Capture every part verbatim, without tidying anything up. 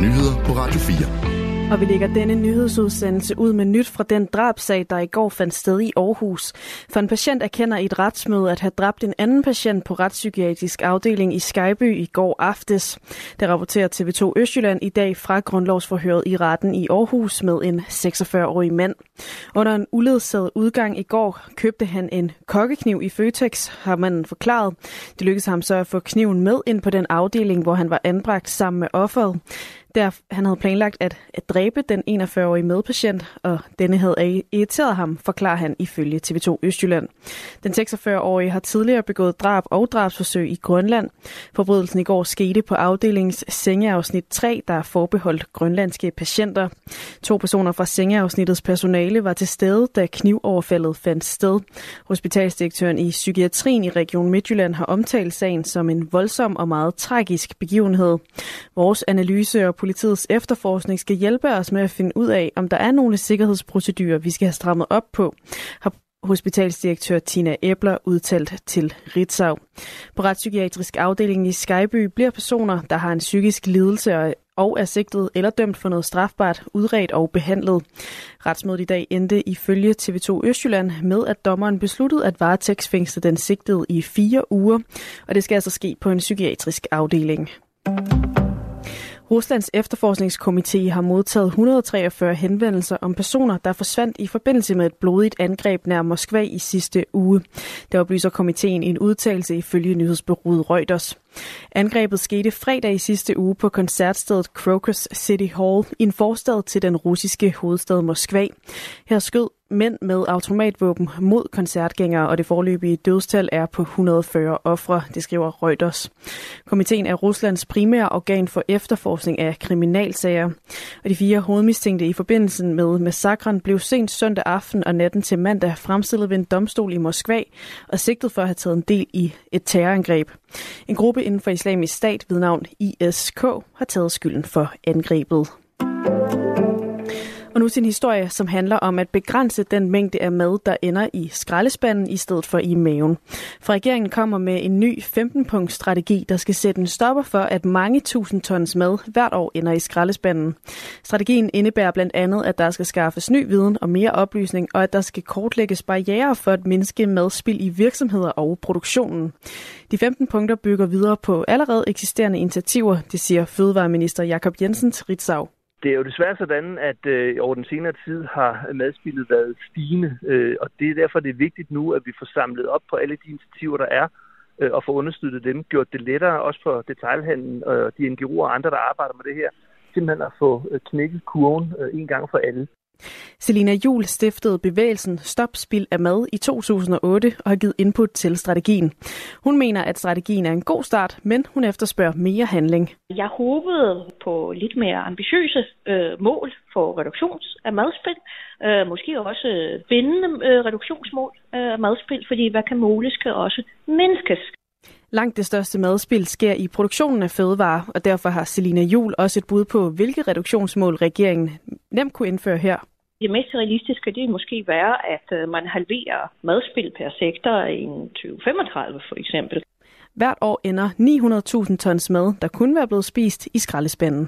nyheder på Radio fire. Og vi lægger denne nyhedsudsendelse ud med nyt fra den drabsag, der i går fandt sted i Aarhus. For en patient erkender i et retsmøde at have dræbt en anden patient på retspsykiatrisk afdeling i Skejby i går aftes. Det rapporterer T V to Østjylland i dag fra grundlovsforhøret i retten i Aarhus med en seksogfyrre-årig mand. Under en uledsaget udgang i går købte han en kokkekniv i Føtex, har manden forklaret. Det lykkedes ham så at få kniven med ind på den afdeling, hvor han var anbragt sammen med offeret. Der han havde planlagt at, at dræbe den enogfyrre-årige medpatient, og denne havde irriteret ham, forklarer han ifølge T V to Østjylland. Den seksogfyrre-årige har tidligere begået drab og drabsforsøg i Grønland. Forbrydelsen i går skete på afdelingens sengeafsnit tre, der er forbeholdt grønlandske patienter. To personer fra sengeafsnittets personale var til stede, da knivoverfaldet fandt sted. Hospitalsdirektøren i psykiatrien i Region Midtjylland har omtalt sagen som en voldsom og meget tragisk begivenhed. Vores analyse og politiets efterforskning skal hjælpe os med at finde ud af, om der er nogle sikkerhedsprocedurer, vi skal have strammet op på, har hospitalsdirektør Tina Æbler udtalt til Ritzau. På retspsykiatrisk afdeling i Skejby bliver personer, der har en psykisk lidelse og er sigtet eller dømt for noget strafbart, udredt og behandlet. Retsmødet i dag endte ifølge T V to Østjylland med, at dommeren besluttede at varetægtsfængsle den sigtede i fire uger, og det skal altså ske på en psykiatrisk afdeling. Ruslands efterforskningskomité har modtaget et hundrede og treogfyrre henvendelser om personer, der forsvandt i forbindelse med et blodigt angreb nær Moskva i sidste uge. Det oplyser komiteen i en udtalelse ifølge nyhedsbureauet Reuters. Angrebet skete fredag i sidste uge på koncertstedet Crocus City Hall i en forstad til den russiske hovedstad Moskva. Her skød mænd med automatvåben mod koncertgængere, og det foreløbige dødstal er på et hundrede og fyrre ofre, det skriver Reuters. Komiteen er Ruslands primære organ for efterforskning af kriminalsager, og de fire hovedmistænkte i forbindelse med massakren blev sent søndag aften og natten til mandag fremstillet ved en domstol i Moskva og sigtet for at have taget en del i et terrorangreb. En gruppe inden for Islamisk Stat ved navn I S K har taget skylden for angrebet. Og nu til en historie, som handler om at begrænse den mængde af mad, der ender i skraldespanden i stedet for i maven. For regeringen kommer med en ny femten-punkts strategi, der skal sætte en stopper for, at mange tusind tons mad hvert år ender i skraldespanden. Strategien indebærer blandt andet, at der skal skaffes ny viden og mere oplysning, og at der skal kortlægges barrierer for at mindske madspild i virksomheder og produktionen. De femten punkter bygger videre på allerede eksisterende initiativer, det siger fødevareminister Jakob Jensen til Ritzau. Det er jo desværre sådan, at øh, over den senere tid har madspildet været stigende, øh, og det er derfor, det er vigtigt nu, at vi får samlet op på alle de initiativer, der er, øh, og får understøttet dem, gjort det lettere også for detailhandlen og de N G O'er og andre, der arbejder med det her, simpelthen at få knækket kurven øh, en gang for alle. Selina Juhl stiftede bevægelsen Stop Spild af Mad i to tusind og otte og har givet input til strategien. Hun mener, at strategien er en god start, men hun efterspørger mere handling. Jeg håbede på lidt mere ambitiøse øh, mål for reduktion af madspild. Øh, måske også bindende øh, reduktionsmål af madspild, fordi hvad kan måles skal også mindskes. Langt det største madspild sker i produktionen af fødevarer, og derfor har Selina Juhl også et bud på, hvilke reduktionsmål regeringen nemt kunne indføre her. Det mest realistiske det måske være, at man halverer madspild per sektor i tyve femogtredive for eksempel. Hvert år ender ni hundrede tusind tons mad, der kunne være blevet spist i skraldespanden.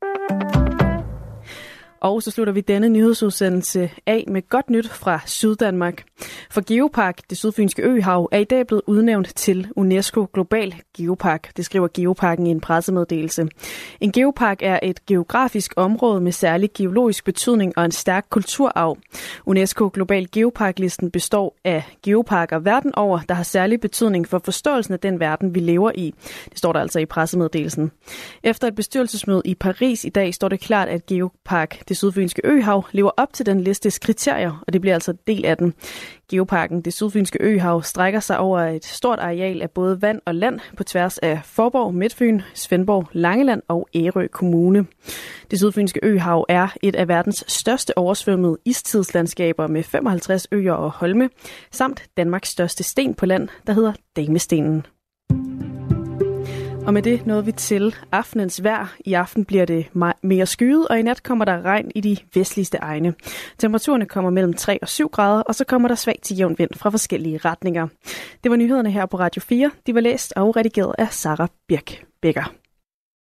Og så slutter vi denne nyhedsudsendelse af med godt nyt fra Syddanmark. For Geopark, det sydfynske øhav, er i dag blevet udnævnt til UNESCO Global Geopark. Det skriver Geoparken i en pressemeddelelse. En geopark er et geografisk område med særlig geologisk betydning og en stærk kulturarv. UNESCO Global Geopark-listen består af geoparker verden over, der har særlig betydning for forståelsen af den verden, vi lever i. Det står der altså i pressemeddelelsen. Efter et bestyrelsesmøde i Paris i dag står det klart, at Geopark, det sydfynske øhav, lever op til den listes kriterier, og det bliver altså del af den. Geoparken, det sydfynske øhav, strækker sig over et stort areal af både vand og land på tværs af Fåborg, Midtfyn, Svendborg, Langeland og Ærø Kommune. Det sydfynske øhav er et af verdens største oversvømmede istidslandskaber med femoghalvtreds øer og holme, samt Danmarks største sten på land, der hedder Damestenen. Og med det nåede vi til aftenens vejr. I aften bliver det mere skyet, og i nat kommer der regn i de vestligste egne. Temperaturerne kommer mellem tre og syv grader, og så kommer der svag til jævn vind fra forskellige retninger. Det var nyhederne her på Radio fire. De var læst og redigeret af Sarah Birk Becker.